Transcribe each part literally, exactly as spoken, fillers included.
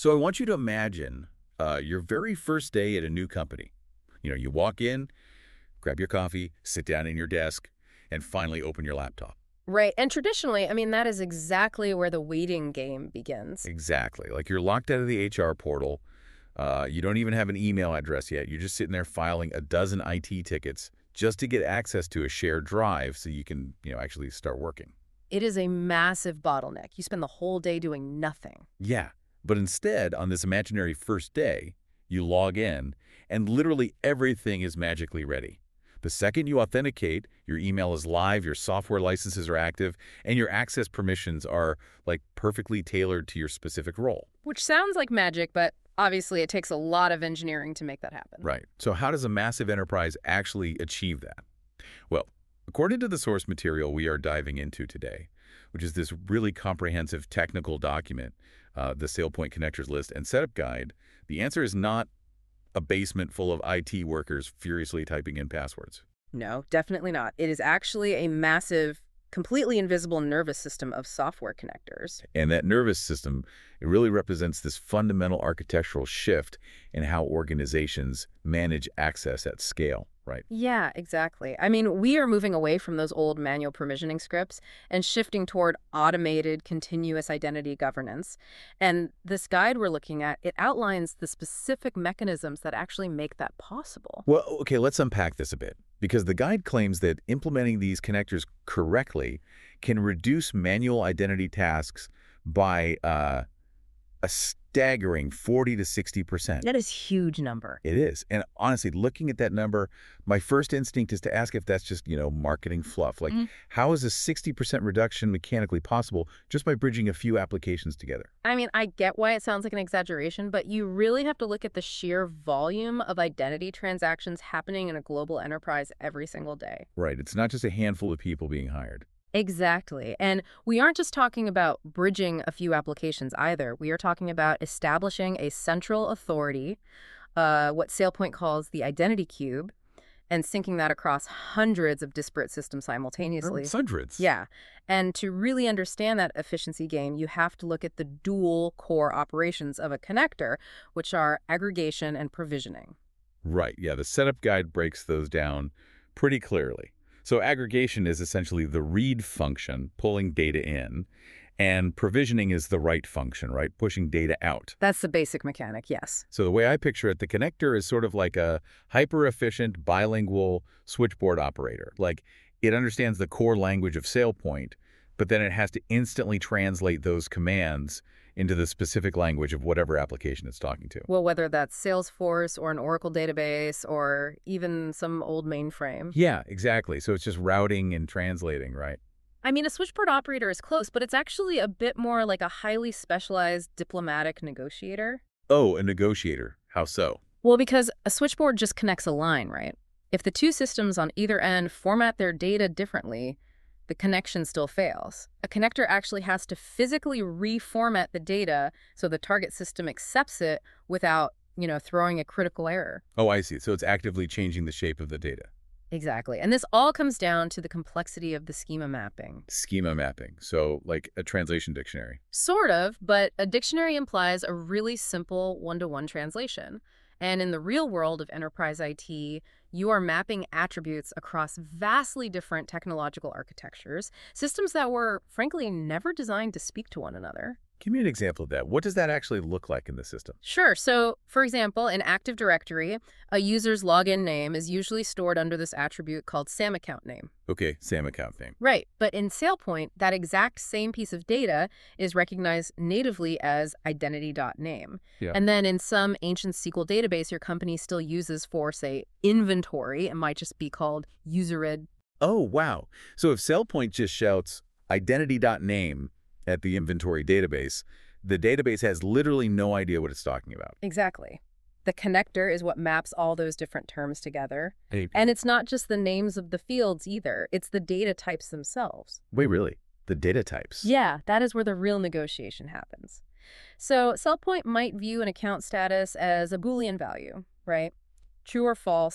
So I want you to imagine uh, your very first day at a new company. You know, you walk in, grab your coffee, sit down in your desk, and finally open your laptop. Right. And traditionally, I mean, that is exactly where the waiting game begins. Exactly. Like you're locked out of the H R portal. Uh, you don't even have an email address yet. You're just sitting there filing a dozen I T tickets just to get access to a shared drive so you can, you know, actually start working. It is a massive bottleneck. You spend the whole day doing nothing. Yeah. But instead, on this imaginary first day, you log in, and literally everything is magically ready. The second you authenticate, your email is live, your software licenses are active, and your access permissions are, like, perfectly tailored to your specific role. Which sounds like magic, but obviously it takes a lot of engineering to make that happen. Right. So how does a massive enterprise actually achieve that? Well, according to the source material we are diving into today, which is this really comprehensive technical document, uh, the SailPoint Connectors List and Setup Guide, the answer is not a basement full of I T workers furiously typing in passwords. No, definitely not. It is actually a massive, completely invisible nervous system of software connectors. And that nervous system, it really represents this fundamental architectural shift in how organizations manage access at scale, right? Yeah, exactly. I mean, we are moving away from those old manual provisioning scripts and shifting toward automated continuous identity governance. And this guide we're looking at, it outlines the specific mechanisms that actually make that possible. Well, okay, let's unpack this a bit, because the guide claims that implementing these connectors correctly can reduce manual identity tasks by uh, a staggering forty to sixty percent. That is a huge number. It is. And honestly, looking at that number, my first instinct is to ask if that's just, you know, marketing fluff. Like, Mhm. how is a sixty percent reduction mechanically possible just by bridging a few applications together? I mean, I get why it sounds like an exaggeration, but you really have to look at the sheer volume of identity transactions happening in a global enterprise every single day. Right. It's not just a handful of people being hired. Exactly. And we aren't just talking about bridging a few applications either. We are talking about establishing a central authority, uh, what SailPoint calls the identity cube, and syncing that across hundreds of disparate systems simultaneously. It's hundreds. Yeah. And to really understand that efficiency gain, you have to look at the dual core operations of a connector, which are aggregation and provisioning. Right. Yeah. The setup guide breaks those down pretty clearly. So aggregation is essentially the read function, pulling data in, and provisioning is the write function, right, pushing data out. That's the basic mechanic, yes. So the way I picture it, the connector is sort of like a hyper-efficient, bilingual switchboard operator. Like, it understands the core language of SailPoint, but then it has to instantly translate those commands into the specific language of whatever application it's talking to. Well, whether that's Salesforce or an Oracle database or even some old mainframe. Yeah, exactly. So it's just routing and translating, right? I mean, a switchboard operator is close, but it's actually a bit more like a highly specialized diplomatic negotiator. Oh, a negotiator. How so? Well, because a switchboard just connects a line, right? If the two systems on either end format their data differently, the connection still fails. A connector actually has to physically reformat the data so the target system accepts it without, you know, throwing a critical error. Oh, I see. So it's actively changing the shape of the data. Exactly. And this all comes down to the complexity of the schema mapping. Schema mapping. So like a translation dictionary. Sort of, but a dictionary implies a really simple one-to-one translation. And in the real world of enterprise I T, you are mapping attributes across vastly different technological architectures, systems that were, frankly, never designed to speak to one another. Give me an example of that. What does that actually look like in the system? Sure. So, for example, in Active Directory, a user's login name is usually stored under this attribute called SAM account name. Okay, SAM account name. Right. But in SailPoint, that exact same piece of data is recognized natively as identity.name. Yeah. And then in some ancient S Q L database your company still uses for, say, inventory, it might just be called userid. Oh, wow. So if SailPoint just shouts identity.name at the inventory database, the database has literally no idea what it's talking about. Exactly. The connector is what maps all those different terms together. Hey, And it's not just the names of the fields either. It's the data types themselves. wait, really? The data types? Yeah, that is where the real negotiation happens. So SailPoint might view an account status as a Boolean value, right? True or false,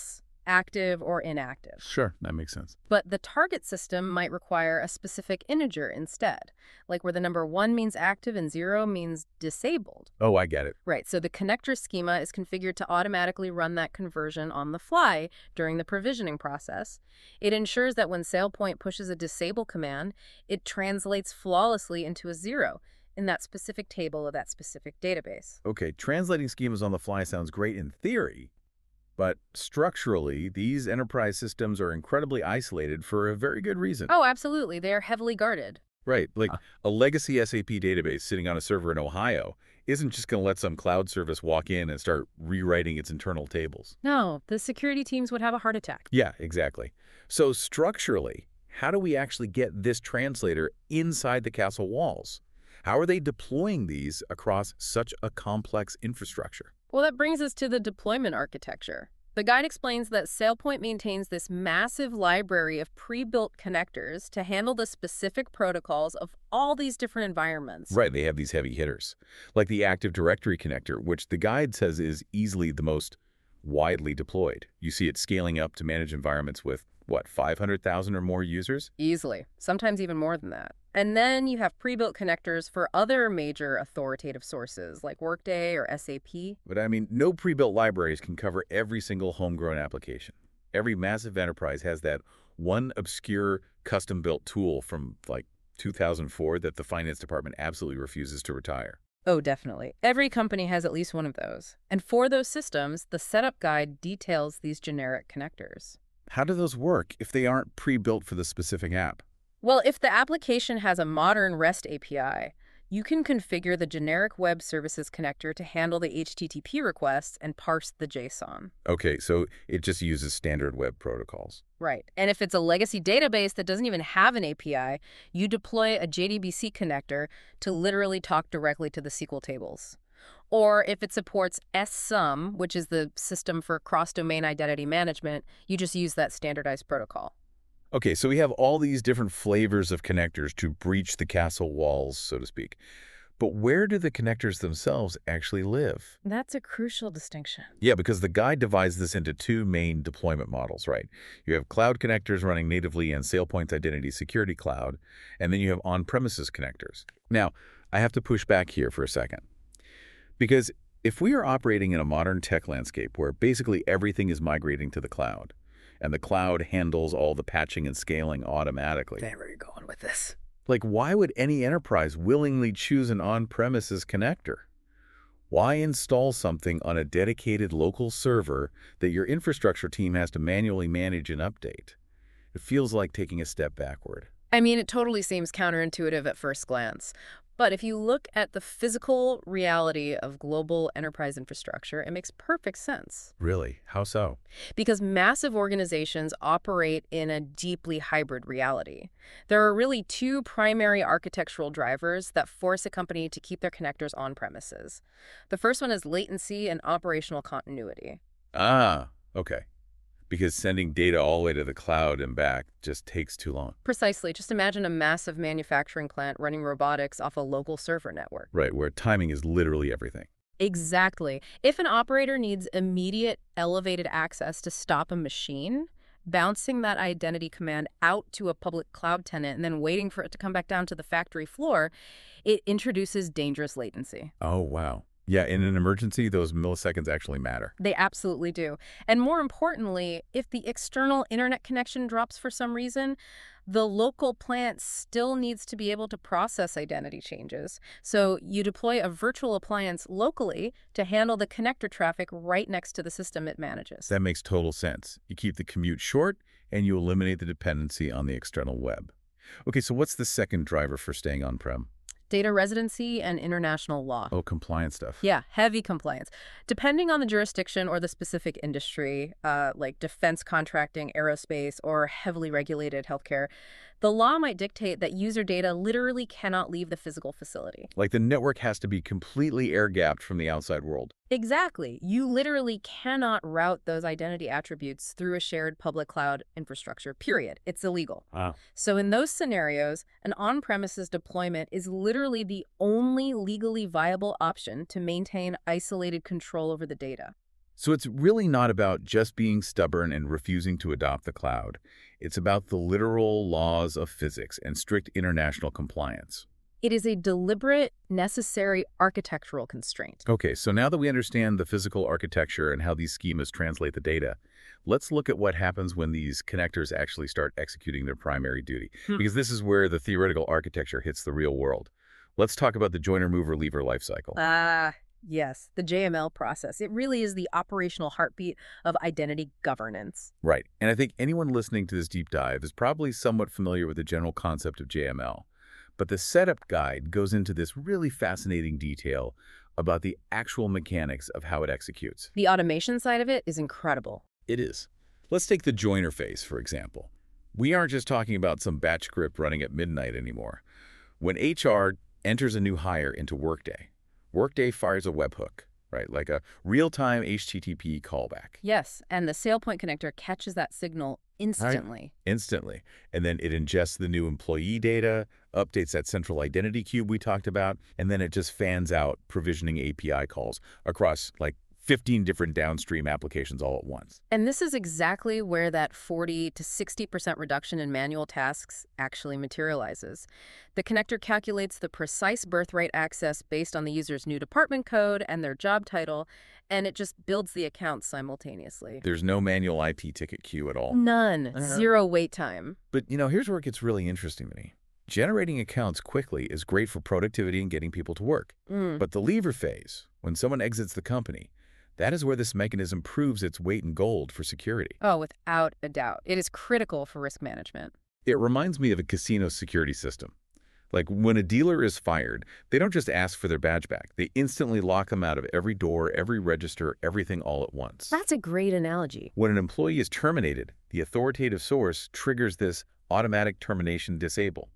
active or inactive. Sure, that makes sense. But the target system might require a specific integer instead, like where the number one means active and zero means disabled. Oh, I get it. Right, so the connector schema is configured to automatically run that conversion on the fly during the provisioning process. It ensures that when SailPoint pushes a disable command, it translates flawlessly into a zero in that specific table of that specific database. Okay, translating schemas on the fly sounds great in theory, but structurally, these enterprise systems are incredibly isolated for a very good reason. Oh, absolutely. They are heavily guarded. Right, like a legacy S A P database sitting on a server in Ohio isn't just going to let some cloud service walk in and start rewriting its internal tables. No, the security teams would have a heart attack. Yeah, exactly. So structurally, how do we actually get this translator inside the castle walls? How are they deploying these across such a complex infrastructure? Well, that brings us to the deployment architecture. The guide explains that SailPoint maintains this massive library of pre-built connectors to handle the specific protocols of all these different environments. Right, they have these heavy hitters, like the Active Directory connector, which the guide says is easily the most widely deployed. You see it scaling up to manage environments with, what, five hundred thousand or more users? Easily, sometimes even more than that. And then you have pre-built connectors for other major authoritative sources like Workday or S A P. But I mean, no pre-built libraries can cover every single homegrown application. Every massive enterprise has that one obscure custom-built tool from like two thousand four that the finance department absolutely refuses to retire. Oh, definitely. Every company has at least one of those. And for those systems, the setup guide details these generic connectors. How do those work if they aren't pre-built for the specific app? Well, if the application has a modern REST A P I, you can configure the generic web services connector to handle the H T T P requests and parse the JSON. Okay, so it just uses standard web protocols. Right. And if it's a legacy database that doesn't even have an A P I, you deploy a J D B C connector to literally talk directly to the S Q L tables. Or if it supports S S U M, which is the system for cross-domain identity management, you just use that standardized protocol. Okay, so we have all these different flavors of connectors to breach the castle walls, so to speak. But where do the connectors themselves actually live? That's a crucial distinction. Yeah, because the guide divides this into two main deployment models, right? You have cloud connectors running natively in SailPoint's Identity Security Cloud, and then you have on-premises connectors. Now, I have to push back here for a second. Because if we are operating in a modern tech landscape where basically everything is migrating to the cloud, and the cloud handles all the patching and scaling automatically. There where you're going with this. Like, why would any enterprise willingly choose an on-premises connector? Why install something on a dedicated local server that your infrastructure team has to manually manage and update? It feels like taking a step backward. I mean, it totally seems counterintuitive at first glance. But if you look at the physical reality of global enterprise infrastructure, it makes perfect sense. Really? How so? Because massive organizations operate in a deeply hybrid reality. There are really two primary architectural drivers that force a company to keep their connectors on premises. The first one is latency and operational continuity. Ah, okay. Because sending data all the way to the cloud and back just takes too long. Precisely. Just imagine a massive manufacturing plant running robotics off a local server network. Right, where timing is literally everything. Exactly. If an operator needs immediate elevated access to stop a machine, bouncing that identity command out to a public cloud tenant and then waiting for it to come back down to the factory floor, it introduces dangerous latency. Oh, wow. Yeah, in an emergency, those milliseconds actually matter. They absolutely do. And more importantly, if the external internet connection drops for some reason, the local plant still needs to be able to process identity changes. So you deploy a virtual appliance locally to handle the connector traffic right next to the system it manages. That makes total sense. You keep the commute short, and you eliminate the dependency on the external web. Okay, so what's the second driver for staying on-prem? Data residency and international law. Oh, compliance stuff. Yeah, heavy compliance. Depending on the jurisdiction or the specific industry, uh, like defense contracting, aerospace, or heavily regulated healthcare, the law might dictate that user data literally cannot leave the physical facility. Like the network has to be completely air-gapped from the outside world. Exactly. You literally cannot route those identity attributes through a shared public cloud infrastructure, period. It's illegal. Wow. So in those scenarios, an on-premises deployment is literally the only legally viable option to maintain isolated control over the data. So it's really not about just being stubborn and refusing to adopt the cloud. It's about the literal laws of physics and strict international compliance. It is a deliberate, necessary architectural constraint. Okay, so now that we understand the physical architecture and how these schemas translate the data, let's look at what happens when these connectors actually start executing their primary duty, Hmm. because this is where the theoretical architecture hits the real world. Let's talk about the joiner mover lever lifecycle. Ah, yes, the J M L process. It really is the operational heartbeat of identity governance. Right, and I think anyone listening to this deep dive is probably somewhat familiar with the general concept of J M L. But the setup guide goes into this really fascinating detail about the actual mechanics of how it executes. The automation side of it is incredible. It is. Let's take the joiner phase, for example. We aren't just talking about some batch script running at midnight anymore. When H R enters a new hire into Workday, Workday fires a webhook, right? Like a real-time H T T P callback. Yes, and the SailPoint connector catches that signal instantly. Instantly. And then it ingests the new employee data, updates that central identity cube we talked about, and then it just fans out provisioning A P I calls across like fifteen different downstream applications all at once. And this is exactly where that forty to sixty percent reduction in manual tasks actually materializes. The connector calculates the precise birthright access based on the user's new department code and their job title, and it just builds the accounts simultaneously. There's no manual I P ticket queue at all. None. Uh-huh. Zero wait time. But, you know, here's where it gets really interesting to me. Generating accounts quickly is great for productivity and getting people to work. Mm. But the lever phase, when someone exits the company, that is where this mechanism proves its weight in gold for security. Oh, without a doubt. It is critical for risk management. It reminds me of a casino security system. Like when a dealer is fired, they don't just ask for their badge back. They instantly lock them out of every door, every register, everything all at once. That's a great analogy. When an employee is terminated, the authoritative source triggers this automatic termination disable.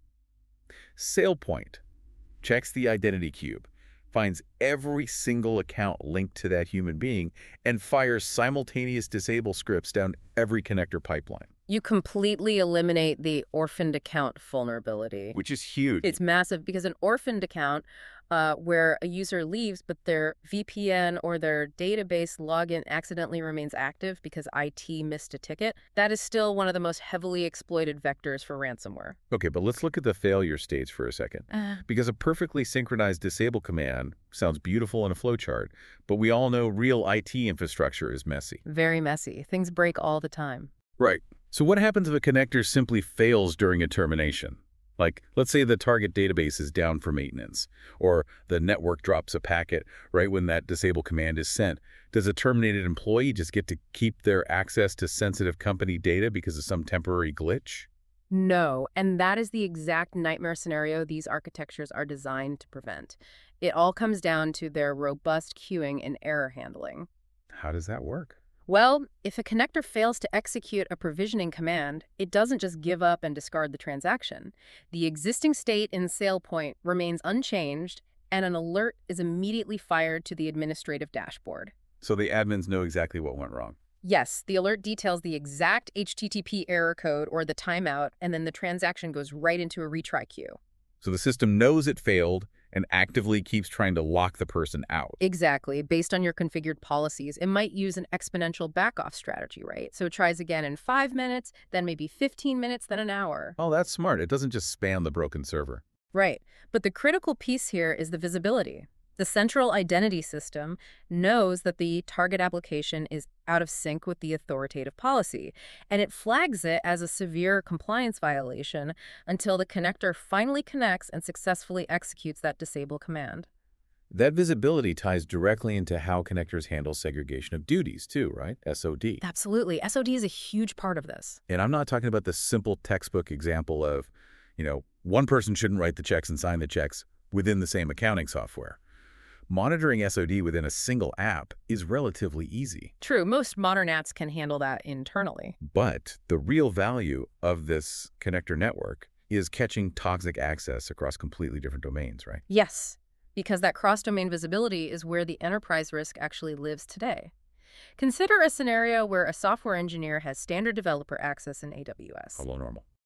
SailPoint checks the identity cube, finds every single account linked to that human being, and fires simultaneous disable scripts down every connector pipeline. You completely eliminate the orphaned account vulnerability. Which is huge. It's massive because an orphaned account uh, where a user leaves but their V P N or their database login accidentally remains active because I T missed a ticket, that is still one of the most heavily exploited vectors for ransomware. Okay, but let's look at the failure stage for a second. Uh, Because a perfectly synchronized disable command sounds beautiful in a flowchart, but we all know real I T infrastructure is messy. very messy. Things break all the time. Right. So what happens if a connector simply fails during a termination? Like, let's say the target database is down for maintenance, or the network drops a packet right when that disable command is sent. Does a terminated employee just get to keep their access to sensitive company data because of some temporary glitch? No, and that is the exact nightmare scenario these architectures are designed to prevent. It all comes down to their robust queuing and error handling. How does that work? Well, if a connector fails to execute a provisioning command, it doesn't just give up and discard the transaction. The existing state in SailPoint remains unchanged, and an alert is immediately fired to the administrative dashboard. So the admins know exactly what went wrong. Yes, the alert details the exact H T T P error code or the timeout, and then the transaction goes right into a retry queue. So the system knows it failed and actively keeps trying to lock the person out. Exactly. Based on your configured policies, it might use an exponential back-off strategy, right? So it tries again in five minutes, then maybe fifteen minutes, then an hour. Oh, that's smart. It doesn't just spam the broken server. Right. But the critical piece here is the visibility. The central identity system knows that the target application is out of sync with the authoritative policy, and it flags it as a severe compliance violation until the connector finally connects and successfully executes that disable command. That visibility ties directly into how connectors handle segregation of duties too, right? S O D. Absolutely. S O D is a huge part of this. And I'm not talking about the simple textbook example of, you know, one person shouldn't write the checks and sign the checks within the same accounting software. Monitoring S O D within a single app is relatively easy. True, most modern apps can handle that internally. But the real value of this connector network is catching toxic access across completely different domains, right? Yes, because that cross-domain visibility is where the enterprise risk actually lives today. Consider a scenario where a software engineer has standard developer access in A W S. Hello, normal.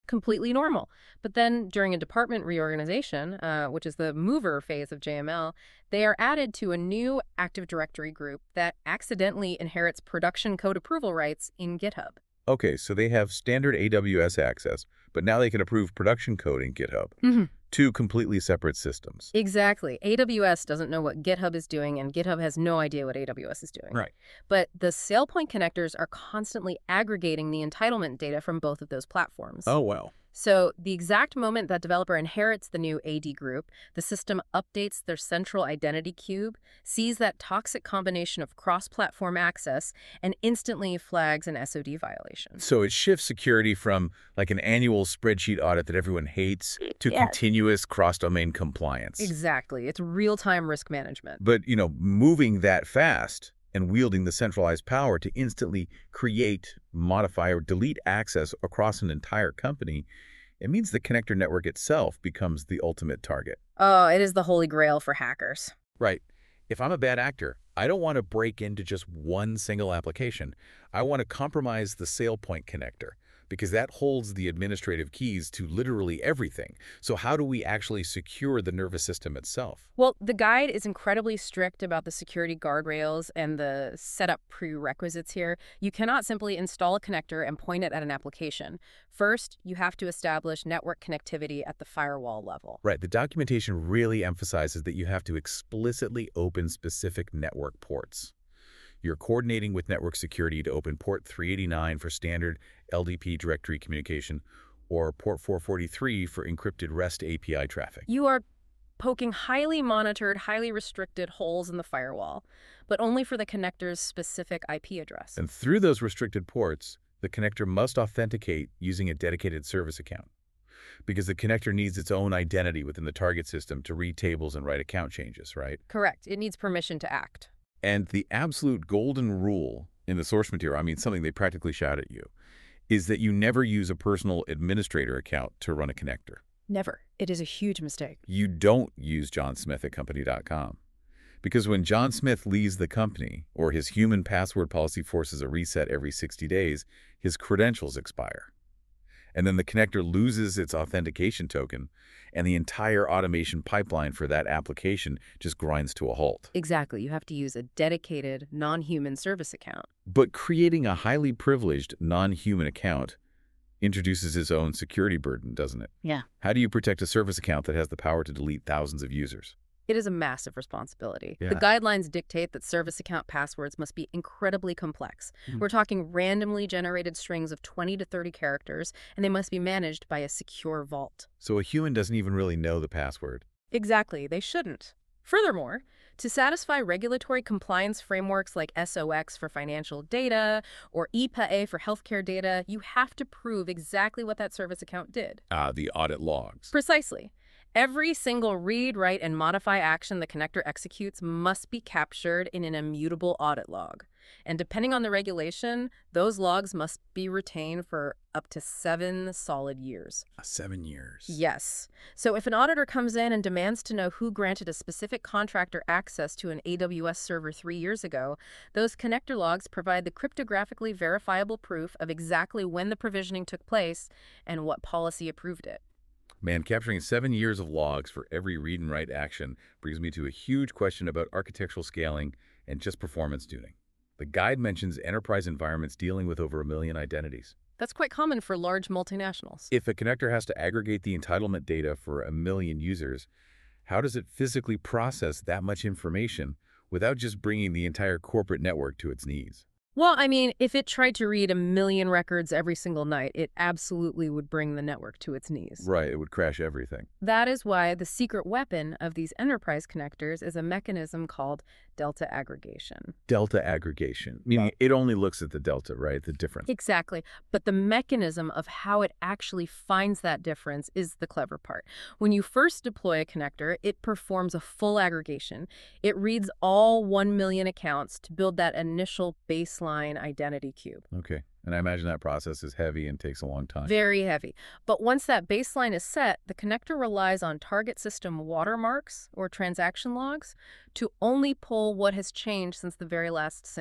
completely normal. But then during a department reorganization, uh, which is the mover phase of J M L, they are added to a new Active Directory group that accidentally inherits production code approval rights in GitHub. Okay, so they have standard A W S access, but now they can approve production code in GitHub. Mm-hmm. Two completely separate systems. Exactly. A W S doesn't know what GitHub is doing, and GitHub has no idea what A W S is doing. Right. But the SailPoint connectors are constantly aggregating the entitlement data from both of those platforms. Oh, well. So the exact moment that developer inherits the new A D group, the system updates their central identity cube, sees that toxic combination of cross-platform access, and instantly flags an S O D violation. So it shifts security from like an annual spreadsheet audit that everyone hates to Yeah. continuous cross-domain compliance. Exactly. It's real-time risk management. But, you know, moving that fast and wielding the centralized power to instantly create, modify, or delete access across an entire company, it means the connector network itself becomes the ultimate target. Oh, it is the holy grail for hackers. Right. If I'm a bad actor, I don't want to break into just one single application. I want to compromise the SailPoint connector because that holds the administrative keys to literally everything. So how do we actually secure the nervous system itself? Well, the guide is incredibly strict about the security guardrails and the setup prerequisites here. You cannot simply install a connector and point it at an application. First, you have to establish network connectivity at the firewall level. Right. The documentation really emphasizes that you have to explicitly open specific network ports. You're coordinating with network security to open port three eighty-nine for standard L D P directory communication or port four forty-three for encrypted REST A P I traffic. You are poking highly monitored, highly restricted holes in the firewall, but only for the connector's specific I P address. And through those restricted ports, the connector must authenticate using a dedicated service account because the connector needs its own identity within the target system to read tables and write account changes, right? Correct. It needs permission to act. And the absolute golden rule in the source material, I mean something they practically shout at you, is that you never use a personal administrator account to run a connector. Never. It is a huge mistake. You don't use John Smith at company dot com. Because when John Smith leaves the company or his human password policy forces a reset every sixty days, his credentials expire. And then the connector loses its authentication token, and the entire automation pipeline for that application just grinds to a halt. Exactly. You have to use a dedicated, non-human service account. But creating a highly privileged, non-human account introduces its own security burden, doesn't it? Yeah. How do you protect a service account that has the power to delete thousands of users? It is a massive responsibility. Yeah. The guidelines dictate that service account passwords must be incredibly complex. Mm. We're talking randomly generated strings of twenty to thirty characters, and they must be managed by a secure vault. So a human doesn't even really know the password. Exactly. They shouldn't. Furthermore, to satisfy regulatory compliance frameworks like S O X for financial data or E P A for healthcare data, you have to prove exactly what that service account did. Ah, the audit logs. Precisely. Every single read, write, and modify action the connector executes must be captured in an immutable audit log. And depending on the regulation, those logs must be retained for up to seven solid years. Seven years. Yes. So if an auditor comes in and demands to know who granted a specific contractor access to an A W S server three years ago, those connector logs provide the cryptographically verifiable proof of exactly when the provisioning took place and what policy approved it. Man, capturing seven years of logs for every read and write action brings me to a huge question about architectural scaling and just performance tuning. The guide mentions enterprise environments dealing with over a million identities. That's quite common for large multinationals. If a connector has to aggregate the entitlement data for a million users, how does it physically process that much information without just bringing the entire corporate network to its knees? Well, I mean, if it tried to read a million records every single night, it absolutely would bring the network to its knees. Right, it would crash everything. That is why the secret weapon of these enterprise connectors is a mechanism called delta aggregation. Delta aggregation, meaning it only looks at the delta, right? The difference. Exactly. But the mechanism of how it actually finds that difference is the clever part. When you first deploy a connector, it performs a full aggregation. It reads all one million accounts to build that initial baseline identity cube. Okay. And I imagine that process is heavy and takes a long time. Very heavy. But once that baseline is set, the connector relies on target system watermarks or transaction logs to only pull what has changed since the very last sync.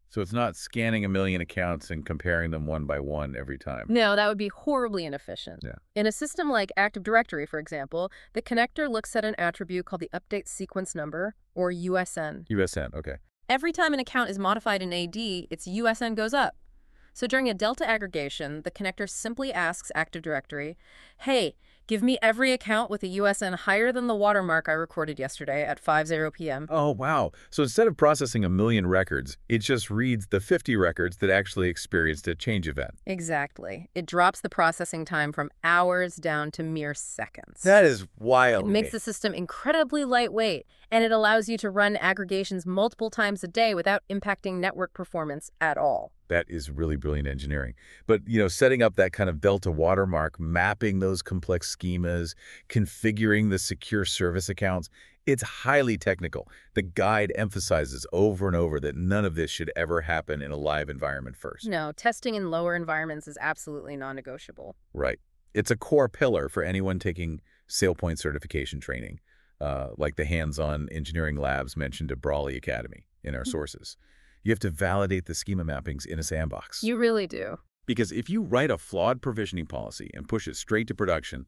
So it's not scanning a million accounts and comparing them one by one every time. No, that would be horribly inefficient. Yeah. In a system like Active Directory, for example, the connector looks at an attribute called the Update Sequence Number, or U S N. U S N, okay. Every time an account is modified in A D, its U S N goes up. So during a delta aggregation, the connector simply asks Active Directory, hey, give me every account with a U S N higher than the watermark I recorded yesterday at five zero p m Oh, wow. So instead of processing a million records, it just reads the fifty records that actually experienced a change event. Exactly. It drops the processing time from hours down to mere seconds. That is wild. It makes the system incredibly lightweight, and it allows you to run aggregations multiple times a day without impacting network performance at all. That is really brilliant engineering. But, you know, setting up that kind of Delta watermark, mapping those complex schemas, configuring the secure service accounts, it's highly technical. The guide emphasizes over and over that none of this should ever happen in a live environment first. No, testing in lower environments is absolutely non-negotiable. Right. It's a core pillar for anyone taking SailPoint certification training, uh, like the hands-on engineering labs mentioned at Brawley Academy in our sources. You have to validate the schema mappings in a sandbox. You really do. Because if you write a flawed provisioning policy and push it straight to production,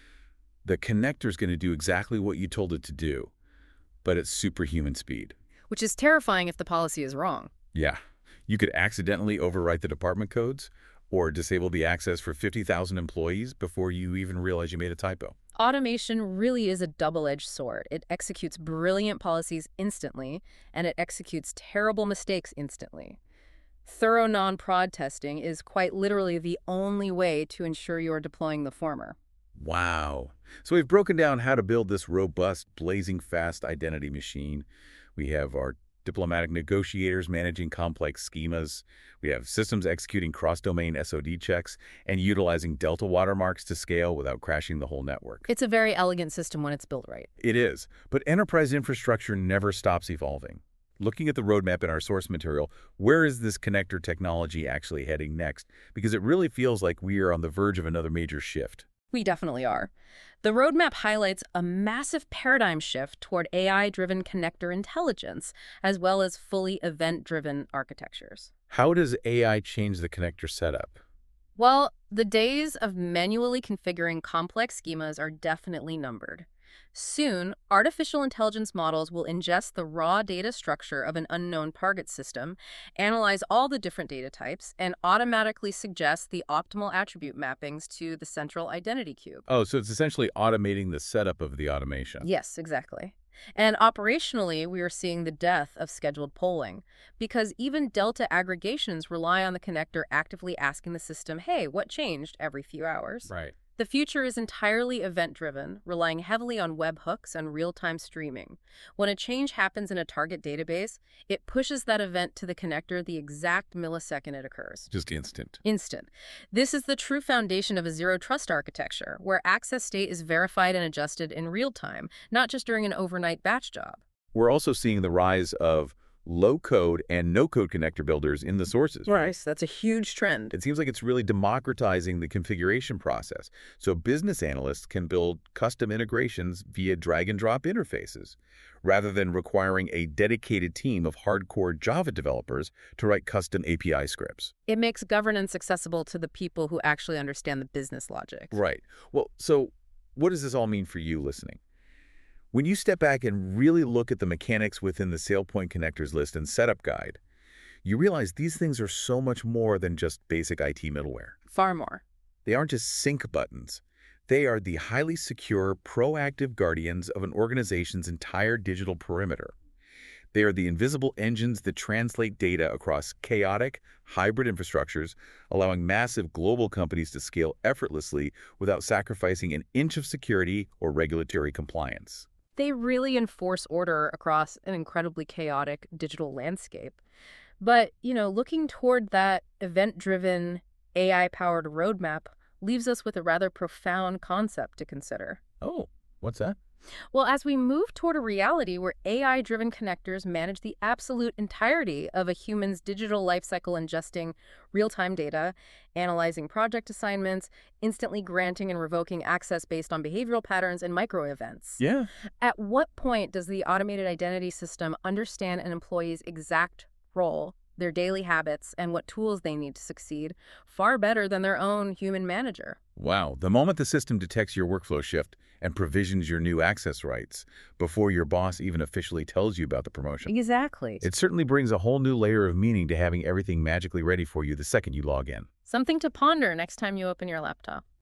the connector is going to do exactly what you told it to do, but at superhuman speed. Which is terrifying if the policy is wrong. Yeah. You could accidentally overwrite the department codes or disable the access for fifty thousand employees before you even realize you made a typo. Automation really is a double-edged sword. It executes brilliant policies instantly, and it executes terrible mistakes instantly. Thorough non-prod testing is quite literally the only way to ensure you are deploying the former. Wow. So we've broken down how to build this robust, blazing fast identity machine. We have our diplomatic negotiators managing complex schemas. We have systems executing cross-domain S O D checks and utilizing Delta watermarks to scale without crashing the whole network. It's a very elegant system when it's built right. It is, but enterprise infrastructure never stops evolving. Looking at the roadmap in our source material, where is this connector technology actually heading next? Because it really feels like we are on the verge of another major shift. We definitely are. The roadmap highlights a massive paradigm shift toward A I-driven connector intelligence, as well as fully event-driven architectures. How does A I change the connector setup? Well, the days of manually configuring complex schemas are definitely numbered. Soon, artificial intelligence models will ingest the raw data structure of an unknown target system, analyze all the different data types, and automatically suggest the optimal attribute mappings to the central identity cube. Oh, so it's essentially automating the setup of the automation. Yes, exactly. And operationally, we are seeing the death of scheduled polling, because even Delta aggregations rely on the connector actively asking the system, hey, what changed every few hours? Right. The future is entirely event-driven, relying heavily on webhooks and real-time streaming. When a change happens in a target database, it pushes that event to the connector the exact millisecond it occurs. Just instant. Instant. This is the true foundation of a zero-trust architecture, where access state is verified and adjusted in real time, not just during an overnight batch job. We're also seeing the rise of low-code and no-code connector builders in the sources. Right, that's a huge trend. It seems like it's really democratizing the configuration process, so business analysts can build custom integrations via drag-and-drop interfaces, rather than requiring a dedicated team of hardcore Java developers to write custom A P I scripts. It makes governance accessible to the people who actually understand the business logic. Right. Well, so what does this all mean for you listening? When you step back and really look at the mechanics within the SailPoint connectors list and setup guide, you realize these things are so much more than just basic I T middleware. Far more. They aren't just sync buttons. They are the highly secure, proactive guardians of an organization's entire digital perimeter. They are the invisible engines that translate data across chaotic, hybrid infrastructures, allowing massive global companies to scale effortlessly without sacrificing an inch of security or regulatory compliance. They really enforce order across an incredibly chaotic digital landscape. But, you know, looking toward that event-driven, A I-powered roadmap leaves us with a rather profound concept to consider. Oh, what's that? Well, as we move toward a reality where A I-driven connectors manage the absolute entirety of a human's digital lifecycle, ingesting real-time data, analyzing project assignments, instantly granting and revoking access based on behavioral patterns and micro-events. Yeah. At what point does the automated identity system understand an employee's exact role their daily habits, and what tools they need to succeed far better than their own human manager. Wow, the moment the system detects your workflow shift and provisions your new access rights before your boss even officially tells you about the promotion. Exactly. It certainly brings a whole new layer of meaning to having everything magically ready for you the second you log in. Something to ponder next time you open your laptop.